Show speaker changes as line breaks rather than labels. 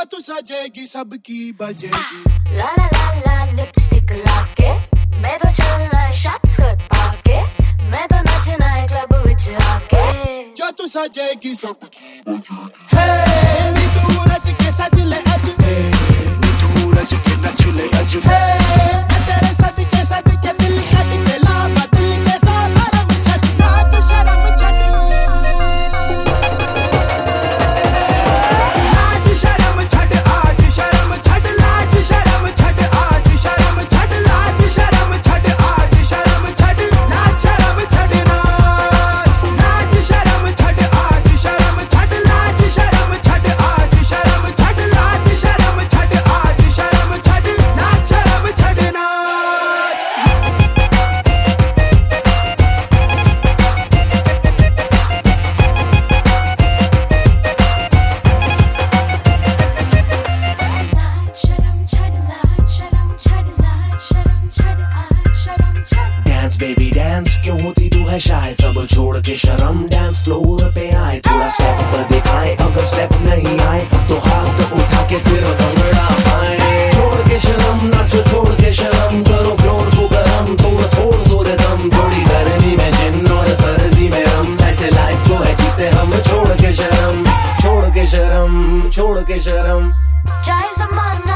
तू सजेगी सबकी बजेगी।
ला ला ला ला लिपस्टिक लाके मैं तो चलना है शॉर्ट स्कर्ट पाके मैं तो नचना है क्लब विच आके
जो तू सजेगी सबकी बजेगी। हे नी तू नच के सज ले अज, नी तू नच के नच ले अज, मैं तेरे सद के दिल छट के लावा दिल के साथ शर्म छट, नाच शर्म छट, नाच शर्म छट, आज शर्म छट, लाज शर्म छट, आज शर्म छट, लाज शर्म छट, आज शर्म छट, लाज शर्म छट, नाच शर्म छट, आज शर्म छट, लाज शर्म छट, आज शर्म छट, लाज शर्म छट, आज शर्म छट, लाज शर्म छट, नाच।
डांस बेबी डांस, क्यों होती तू है शाय, सब छोड़ के शर्म डांस फ्लोर पे आए, थोड़ा स्टेप पर दिखाए, अगर स्टेप नहीं आए तो हाथ उठा के फिर भंगड़ा पाए। छोड़ के शर्म नाचो, छोड़ के शर्म करो फ्लोर को गरम, तोड़ फोड़ दो रिदम, थोड़ी गर्मी में जिन और सर्दी में हम, ऐसे लाइफ को है जीते हम। छोड़ के शर्म, छोड़ के शर्म, छोड़ के शर्म।
चाहे ज़माना